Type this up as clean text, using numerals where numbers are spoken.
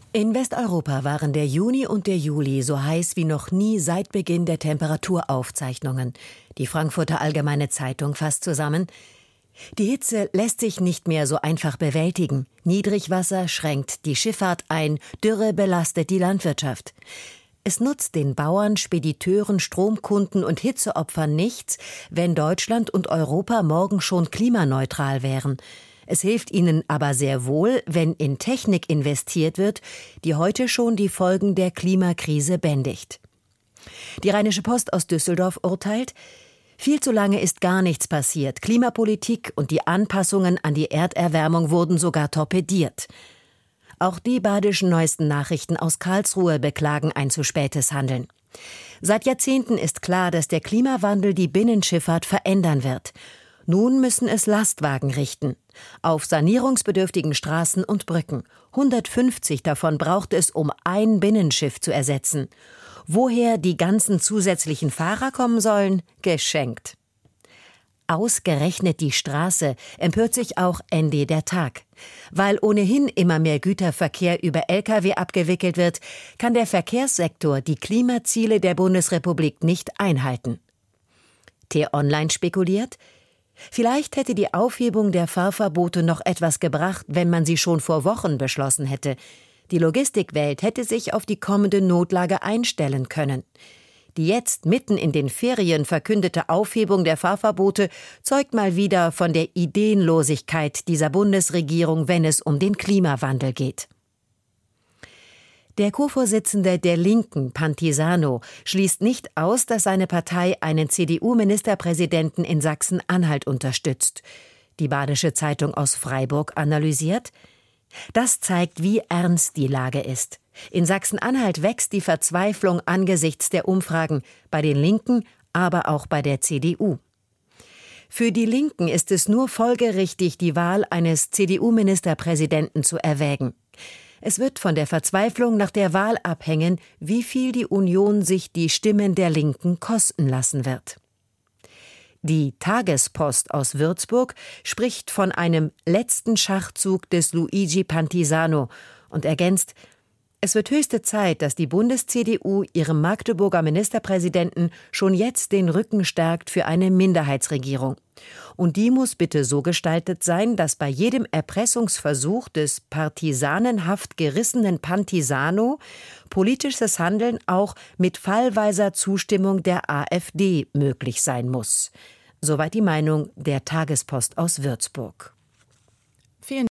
In Westeuropa waren der Juni und der Juli so heiß wie noch nie seit Beginn der Temperaturaufzeichnungen. Die Frankfurter Allgemeine Zeitung fasst zusammen: Die Hitze lässt sich nicht mehr so einfach bewältigen. Niedrigwasser schränkt die Schifffahrt ein, Dürre belastet die Landwirtschaft. Es nutzt den Bauern, Spediteuren, Stromkunden und Hitzeopfern nichts, wenn Deutschland und Europa morgen schon klimaneutral wären. Es hilft ihnen aber sehr wohl, wenn in Technik investiert wird, die heute schon die Folgen der Klimakrise bändigt. Die Rheinische Post aus Düsseldorf urteilt: Viel zu lange ist gar nichts passiert. Klimapolitik und die Anpassungen an die Erderwärmung wurden sogar torpediert. Auch die Badischen Neuesten Nachrichten aus Karlsruhe beklagen ein zu spätes Handeln. Seit Jahrzehnten ist klar, dass der Klimawandel die Binnenschifffahrt verändern wird. Nun müssen es Lastwagen richten. Auf sanierungsbedürftigen Straßen und Brücken. 150 davon braucht es, um ein Binnenschiff zu ersetzen. Woher die ganzen zusätzlichen Fahrer kommen sollen? Geschenkt. Ausgerechnet die Straße, empört sich auch ND der Tag. Weil ohnehin immer mehr Güterverkehr über Lkw abgewickelt wird, kann der Verkehrssektor die Klimaziele der Bundesrepublik nicht einhalten. T-Online spekuliert: Vielleicht hätte die Aufhebung der Fahrverbote noch etwas gebracht, wenn man sie schon vor Wochen beschlossen hätte. Die Logistikwelt hätte sich auf die kommende Notlage einstellen können. Die jetzt mitten in den Ferien verkündete Aufhebung der Fahrverbote zeugt mal wieder von der Ideenlosigkeit dieser Bundesregierung, wenn es um den Klimawandel geht. Der Co-Vorsitzende der Linken, Pantisano, schließt nicht aus, dass seine Partei einen CDU-Ministerpräsidenten in Sachsen-Anhalt unterstützt. Die Badische Zeitung aus Freiburg analysiert: Das zeigt, wie ernst die Lage ist. In Sachsen-Anhalt wächst die Verzweiflung angesichts der Umfragen, bei den Linken, aber auch bei der CDU. Für die Linken ist es nur folgerichtig, die Wahl eines CDU-Ministerpräsidenten zu erwägen. Es wird von der Verzweiflung nach der Wahl abhängen, wie viel die Union sich die Stimmen der Linken kosten lassen wird. Die Tagespost aus Würzburg spricht von einem letzten Schachzug des Luigi Pantisano und ergänzt: Es wird höchste Zeit, dass die Bundes-CDU ihrem Magdeburger Ministerpräsidenten schon jetzt den Rücken stärkt für eine Minderheitsregierung. Und die muss bitte so gestaltet sein, dass bei jedem Erpressungsversuch des partisanenhaft gerissenen Pantisano politisches Handeln auch mit fallweiser Zustimmung der AfD möglich sein muss. Soweit die Meinung der Tagespost aus Würzburg.